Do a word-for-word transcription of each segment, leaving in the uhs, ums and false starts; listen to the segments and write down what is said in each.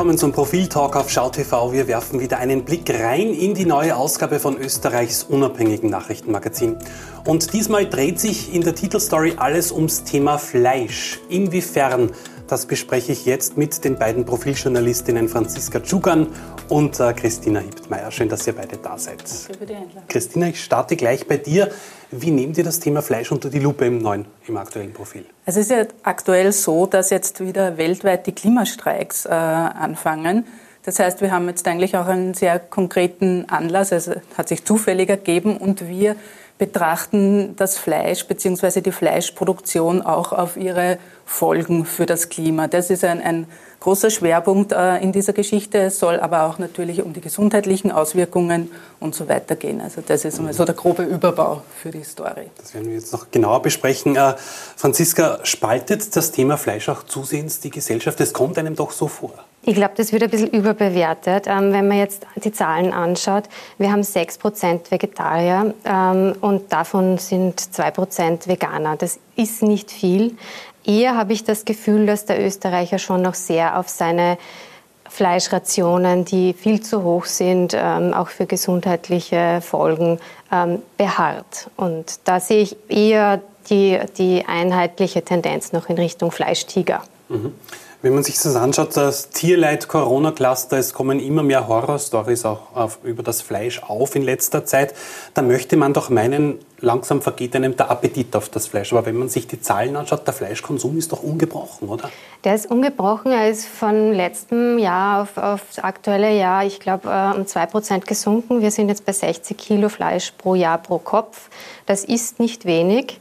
willkommen zum Profil-Talk auf Schau T V. Wir werfen wieder einen Blick rein in die neue Ausgabe von Österreichs unabhängigen Nachrichtenmagazin. Und diesmal dreht sich in der Titelstory alles ums Thema Fleisch. Inwiefern? Das bespreche ich jetzt mit den beiden Profiljournalistinnen Franziska Tschugan und äh, Christina Hiptmeier. Schön, dass ihr beide da seid. Danke für die Einladung. Christina, ich starte gleich bei dir. Wie nehmt ihr das Thema Fleisch unter die Lupe im neuen, im aktuellen Profil? Es ist ja aktuell so, dass jetzt wieder weltweit die Klimastreiks äh, anfangen. Das heißt, wir haben jetzt eigentlich auch einen sehr konkreten Anlass, also hat sich zufällig ergeben und wir betrachten das Fleisch bzw. die Fleischproduktion auch auf ihre Folgen für das Klima. Das ist ein, ein großer Schwerpunkt äh, in dieser Geschichte. Es soll aber auch natürlich um die gesundheitlichen Auswirkungen und so weiter gehen. Also das ist mal so der grobe Überbau für die Story. Das werden wir jetzt noch genauer besprechen. Äh, Franziska, spaltet das Thema Fleisch auch zusehends die Gesellschaft? Es kommt einem doch so vor. Ich glaube, das wird ein bisschen überbewertet. Ähm, wenn man jetzt die Zahlen anschaut, wir haben sechs Prozent Vegetarier ähm, und davon sind zwei Prozent Veganer. Das ist nicht viel. Eher habe ich das Gefühl, dass der Österreicher schon noch sehr auf seine Fleischrationen, die viel zu hoch sind, ähm, auch für gesundheitliche Folgen, ähm, beharrt. Und da sehe ich eher die, die einheitliche Tendenz noch in Richtung Fleischtiger. Mhm. Wenn man sich das anschaut, das Tierleid-Corona-Cluster, es kommen immer mehr Horrorstories auch auf, über das Fleisch auf in letzter Zeit, da möchte man doch meinen, langsam vergeht einem der Appetit auf das Fleisch. Aber wenn man sich die Zahlen anschaut, der Fleischkonsum ist doch ungebrochen, oder? Der ist ungebrochen. Er ist von letztem Jahr auf, auf das aktuelle Jahr, ich glaube, um zwei Prozent gesunken. Wir sind jetzt bei sechzig Kilo Fleisch pro Jahr pro Kopf. Das ist nicht wenig.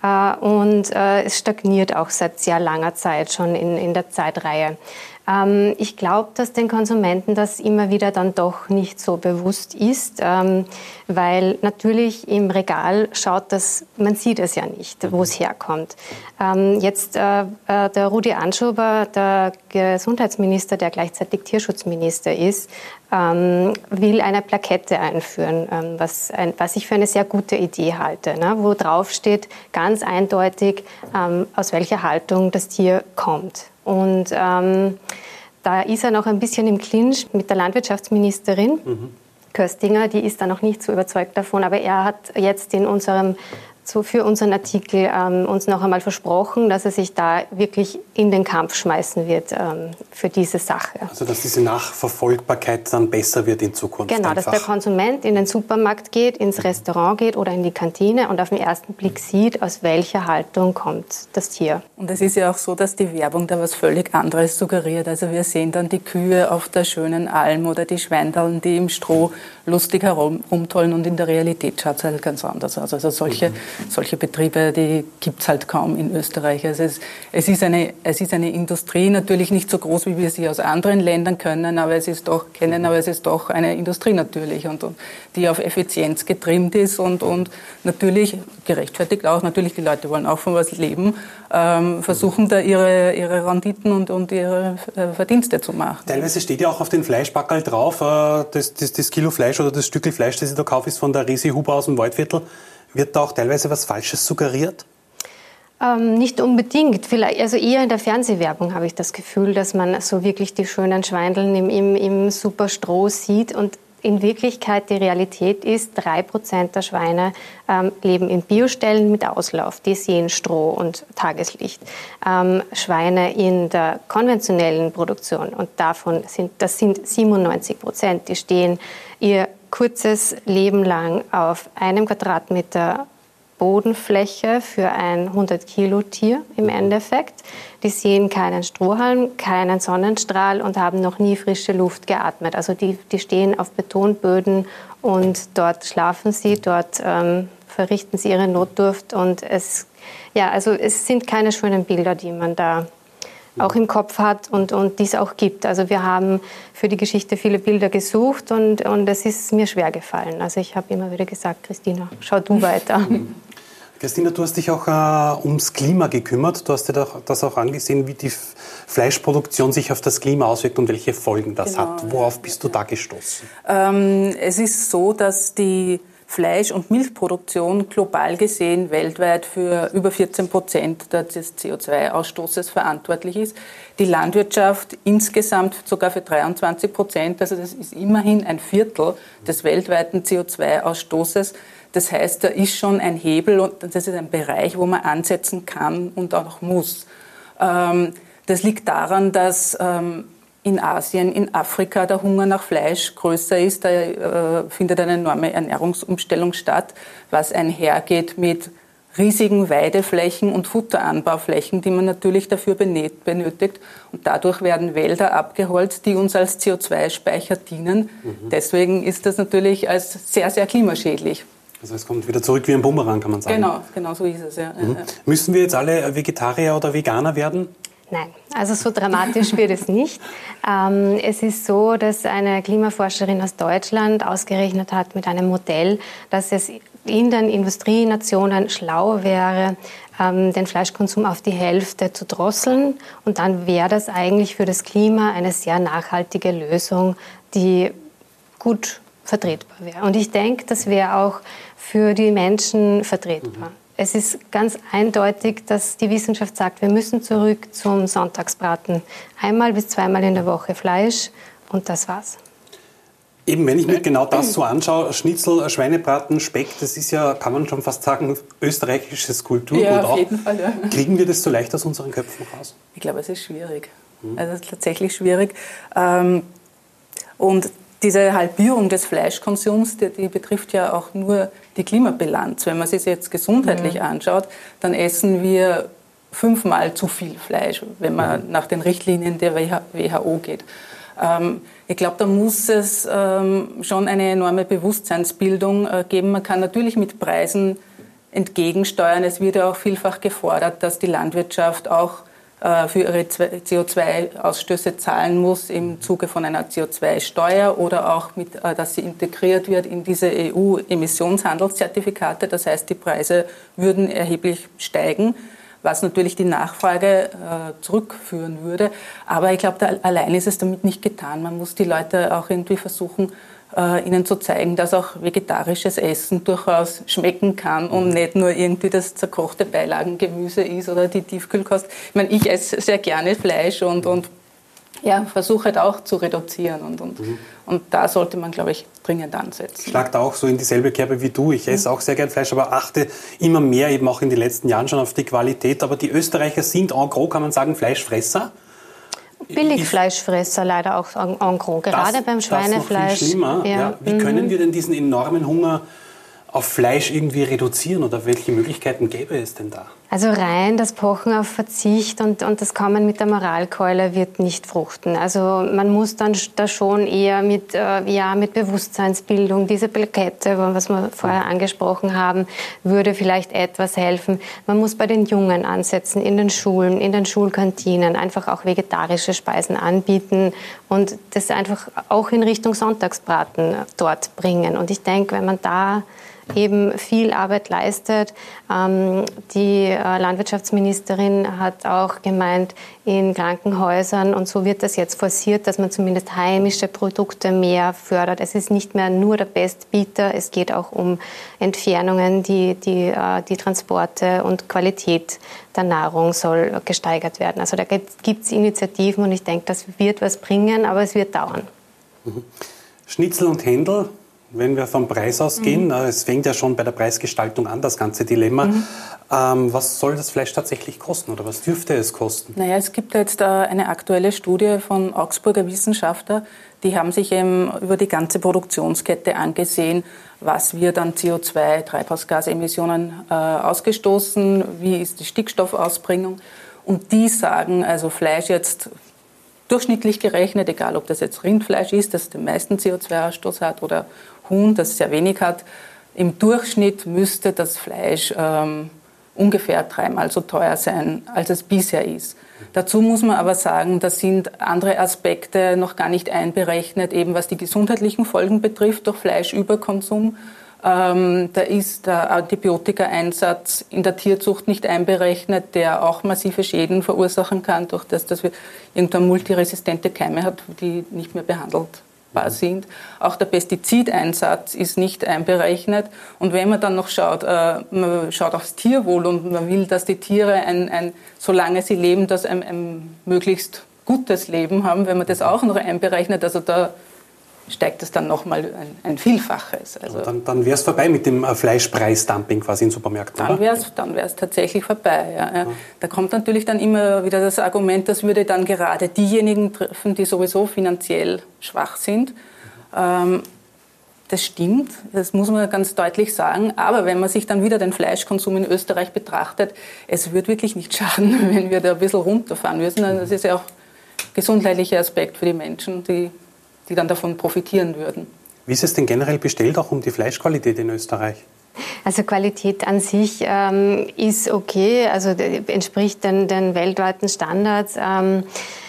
Und äh, es stagniert auch seit sehr langer Zeit schon in, in der Zeitreihe. Ähm, ich glaube, dass den Konsumenten das immer wieder dann doch nicht so bewusst ist, ähm, weil natürlich im Regal schaut das, man sieht es ja nicht, wo es herkommt. Ähm, jetzt äh, der Rudi Anschober, der Gesundheitsminister, der gleichzeitig Tierschutzminister ist, ähm, will eine Plakette einführen, ähm, was, ein, was ich für eine sehr gute Idee halte, ne, wo drauf steht ganz eindeutig, ähm, aus welcher Haltung das Tier kommt. Und ähm, da ist er noch ein bisschen im Clinch mit der Landwirtschaftsministerin mhm. Köstinger, die ist da noch nicht so überzeugt davon, aber er hat jetzt in unserem so für unseren Artikel ähm, uns noch einmal versprochen, dass er sich da wirklich in den Kampf schmeißen wird ähm, für diese Sache. Also dass diese Nachverfolgbarkeit dann besser wird in Zukunft. Genau, einfach. Dass der Konsument in den Supermarkt geht, ins Restaurant geht oder in die Kantine und auf den ersten Blick sieht, aus welcher Haltung kommt das Tier. Und es ist ja auch so, dass die Werbung da was völlig anderes suggeriert. Also wir sehen dann die Kühe auf der schönen Alm oder die Schweindaln, die im Stroh lustig herumtollen und in der Realität schaut es halt ganz anders aus. Also solche mhm. Solche Betriebe, die gibt es halt kaum in Österreich. Also es, es, ist eine, es ist eine Industrie, natürlich nicht so groß, wie wir sie aus anderen Ländern können, aber es ist doch, kennen, aber es ist doch eine Industrie natürlich, und, und die auf Effizienz getrimmt ist und, und natürlich gerechtfertigt auch, natürlich die Leute wollen auch von was leben, ähm, versuchen da ihre, ihre Renditen und, und ihre äh, Verdienste zu machen. Teilweise steht ja auch auf den Fleischpackerl drauf, äh, das, das, das Kilo Fleisch oder das Stückel Fleisch, das ich da kaufe, ist von der Resi Huber aus dem Waldviertel. Wird da auch teilweise was Falsches suggeriert? Ähm, nicht unbedingt. Vielleicht, also eher in der Fernsehwerbung habe ich das Gefühl, dass man so wirklich die schönen Schweindeln im, im, im super Stroh sieht. Und in Wirklichkeit die Realität ist, drei Prozent der Schweine ähm, leben in Bioställen mit Auslauf. Die sehen Stroh und Tageslicht. Ähm, Schweine in der konventionellen Produktion, und davon sind, das sind siebenundneunzig Prozent, die stehen ihr kurzes Leben lang auf einem Quadratmeter Bodenfläche für ein hundert Kilo Tier im Endeffekt. Die sehen keinen Strohhalm, keinen Sonnenstrahl und haben noch nie frische Luft geatmet. Also die, die stehen auf Betonböden und dort schlafen sie, dort ähm, verrichten sie ihre Notdurft. Und es, ja, also es sind keine schönen Bilder, die man da auch im Kopf hat und, und die es auch gibt. Also wir haben für die Geschichte viele Bilder gesucht und, und es ist mir schwer gefallen. Also ich habe immer wieder gesagt, Christina, schau du weiter. Christina, du hast dich auch äh, ums Klima gekümmert. Du hast dir das auch angesehen, wie die Fleischproduktion sich auf das Klima auswirkt und welche Folgen das genau, hat. Worauf bist du da gestoßen? Ähm, es ist so, dass die Fleisch- und Milchproduktion global gesehen weltweit für über vierzehn Prozent des C O zwei Ausstoßes verantwortlich ist. Die Landwirtschaft insgesamt sogar für dreiundzwanzig Prozent, also das ist immerhin ein Viertel des weltweiten C O zwei Ausstoßes. Das heißt, da ist schon ein Hebel und das ist ein Bereich, wo man ansetzen kann und auch muss. Das liegt daran, dass in Asien, in Afrika der Hunger nach Fleisch größer ist. Da äh, findet eine enorme Ernährungsumstellung statt, was einhergeht mit riesigen Weideflächen und Futteranbauflächen, die man natürlich dafür benötigt. Und dadurch werden Wälder abgeholzt, die uns als C O zwei Speicher dienen. Mhm. Deswegen ist das natürlich als sehr, sehr klimaschädlich. Also es kommt wieder zurück wie ein Bumerang, kann man sagen. Genau, genau so ist es. Ja. Mhm. Müssen wir jetzt alle Vegetarier oder Veganer werden? Nein, also so dramatisch wird es nicht. Ähm, es ist so, dass eine Klimaforscherin aus Deutschland ausgerechnet hat mit einem Modell, dass es in den Industrienationen schlau wäre, ähm, den Fleischkonsum auf die Hälfte zu drosseln. Und dann wäre das eigentlich für das Klima eine sehr nachhaltige Lösung, die gut vertretbar wäre. Und ich denke, das wäre auch für die Menschen vertretbar. Mhm. Es ist ganz eindeutig, dass die Wissenschaft sagt, wir müssen zurück zum Sonntagsbraten. Einmal bis zweimal in der Woche Fleisch und das war's. Eben, wenn ich mir genau das so anschaue, Schnitzel, Schweinebraten, Speck, das ist ja, kann man schon fast sagen, österreichisches Kulturgut ja, auch. Auf jeden Fall, ja. Kriegen wir das so leicht aus unseren Köpfen raus? Ich glaube, es ist schwierig. Mhm. Also es ist tatsächlich schwierig. Ähm, und diese Halbierung des Fleischkonsums, die, die betrifft ja auch nur die Klimabilanz. Wenn man sich jetzt gesundheitlich mhm. anschaut, dann essen wir fünfmal zu viel Fleisch, wenn man mhm. nach den Richtlinien der W H O geht. Ähm, ich glaube, da muss es ähm, schon eine enorme Bewusstseinsbildung äh, geben. Man kann natürlich mit Preisen entgegensteuern. Es wird ja auch vielfach gefordert, dass die Landwirtschaft auch für ihre C O zwei Ausstöße zahlen muss im Zuge von einer C O zwei Steuer oder auch, mit, dass sie integriert wird in diese E U-Emissionshandelszertifikate. Das heißt, die Preise würden erheblich steigen, was natürlich die Nachfrage äh, zurückführen würde. Aber ich glaube, allein ist es damit nicht getan. Man muss die Leute auch irgendwie versuchen, äh, ihnen zu zeigen, dass auch vegetarisches Essen durchaus schmecken kann und nicht nur irgendwie das zerkochte Beilagengemüse ist oder die Tiefkühlkost. Ich meine, ich esse sehr gerne Fleisch und, und ja, versuche halt auch zu reduzieren. Und, und, mhm. und da sollte man, glaube ich, dringend ansetzen. Schlagt auch so in dieselbe Kerbe wie du. Ich esse mhm. auch sehr gern Fleisch, aber achte immer mehr, eben auch in den letzten Jahren schon auf die Qualität. Aber die Österreicher sind en gros, kann man sagen, Fleischfresser. Billigfleischfresser leider auch en gros, gerade das, beim Schweinefleisch. Das noch viel schlimmer. Ja. Ja. Wie mhm. können wir denn diesen enormen Hunger auf Fleisch irgendwie reduzieren oder welche Möglichkeiten gäbe es denn da? Also rein das Pochen auf Verzicht und, und das Kommen mit der Moralkeule wird nicht fruchten. Also man muss dann da schon eher mit, äh, ja, mit Bewusstseinsbildung, diese Plakette, was wir vorher angesprochen haben, würde vielleicht etwas helfen. Man muss bei den Jungen ansetzen, in den Schulen, in den Schulkantinen, einfach auch vegetarische Speisen anbieten und das einfach auch in Richtung Sonntagsbraten dort bringen. Und ich denke, wenn man da eben viel Arbeit leistet. Ähm, die äh, Landwirtschaftsministerin hat auch gemeint, in Krankenhäusern, und so wird das jetzt forciert, dass man zumindest heimische Produkte mehr fördert. Es ist nicht mehr nur der Bestbieter, es geht auch um Entfernungen, die, die, äh, die Transporte und Qualität der Nahrung soll gesteigert werden. Also da gibt es Initiativen und ich denke, das wird was bringen, aber es wird dauern. Mhm. Schnitzel und Händel. Wenn wir vom Preis ausgehen, mhm. es fängt ja schon bei der Preisgestaltung an, das ganze Dilemma. Mhm. Ähm, was soll das Fleisch tatsächlich kosten oder was dürfte es kosten? Naja, es gibt jetzt äh, eine aktuelle Studie von Augsburger Wissenschaftlern, die haben sich eben über die ganze Produktionskette angesehen, was wird an C O zwei, Treibhausgasemissionen äh, ausgestoßen, wie ist die Stickstoffausbringung. Und die sagen, also Fleisch jetzt durchschnittlich gerechnet, egal ob das jetzt Rindfleisch ist, das den meisten C O zwei Ausstoß hat, oder Huhn, das sehr wenig hat, im Durchschnitt müsste das Fleisch ähm, ungefähr dreimal so teuer sein, als es bisher ist. Dazu muss man aber sagen, da sind andere Aspekte noch gar nicht einberechnet, eben was die gesundheitlichen Folgen betrifft durch Fleischüberkonsum. Ähm, da ist der Antibiotikaeinsatz in der Tierzucht nicht einberechnet, der auch massive Schäden verursachen kann, durch das, dass wir irgendwann multiresistente Keime hat, die nicht mehr behandelt sind. Auch der Pestizideinsatz ist nicht einberechnet. Und wenn man dann noch schaut, äh, man schaut aufs Tierwohl und man will, dass die Tiere, ein, ein, solange sie leben, das ein, ein möglichst gutes Leben haben, wenn man das auch noch einberechnet, also da steigt es dann nochmal ein, ein Vielfaches. Also dann dann wäre es vorbei mit dem Fleischpreisdumping quasi in Supermärkten, dann wäre es dann wär's tatsächlich vorbei. Ja, ja. Da kommt natürlich dann immer wieder das Argument, das würde dann gerade diejenigen treffen, die sowieso finanziell schwach sind. Ähm, das stimmt, das muss man ganz deutlich sagen. Aber wenn man sich dann wieder den Fleischkonsum in Österreich betrachtet, es wird wirklich nicht schaden, wenn wir da ein bisschen runterfahren müssen. Das ist ja auch ein gesundheitlicher Aspekt für die Menschen, die die dann davon profitieren würden. Wie ist es denn generell bestellt, auch um die Fleischqualität in Österreich? Also Qualität an sich ähm, ist okay, also entspricht den, den weltweiten Standards. Ähm,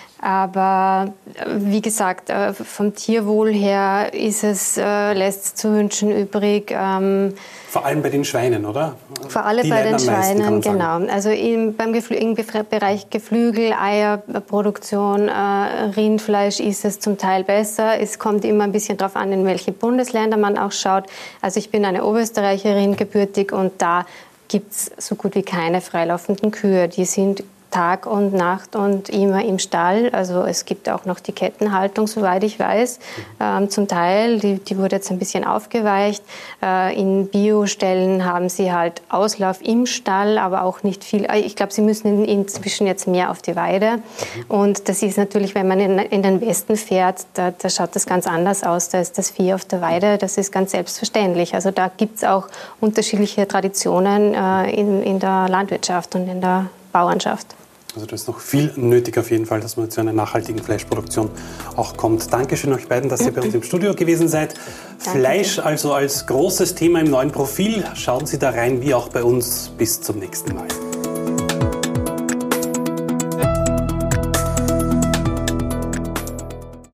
aber wie gesagt, äh, vom Tierwohl her ist es, äh, lässt es zu wünschen übrig. Ähm, Vor allem bei den Schweinen, oder? Vor allem Die bei den meisten, Schweinen, genau. Also im, beim Geflü im Bereich Geflügel, Eierproduktion, äh, Rindfleisch ist es zum Teil besser. Es kommt immer ein bisschen darauf an, in welche Bundesländer man auch schaut. Also ich bin eine Oberösterreicherin gebürtig und da gibt es so gut wie keine freilaufenden Kühe. Die sind Tag und Nacht und immer im Stall. Also es gibt auch noch die Kettenhaltung, soweit ich weiß. Ähm, zum Teil, die, die wurde jetzt ein bisschen aufgeweicht. Äh, in Bioställen haben sie halt Auslauf im Stall, aber auch nicht viel. Ich glaube, sie müssen inzwischen jetzt mehr auf die Weide. Und das ist natürlich, wenn man in, in den Westen fährt, da, da schaut das ganz anders aus. Da ist das Vieh auf der Weide, das ist ganz selbstverständlich. Also da gibt es auch unterschiedliche Traditionen äh, in, in der Landwirtschaft und in der Bauernschaft. Also da ist noch viel nötig auf jeden Fall, dass man zu einer nachhaltigen Fleischproduktion auch kommt. Dankeschön euch beiden, dass ihr bei uns im Studio gewesen seid. Danke. Fleisch also als großes Thema im neuen Profil. Schauen Sie da rein, wie auch bei uns. Bis zum nächsten Mal.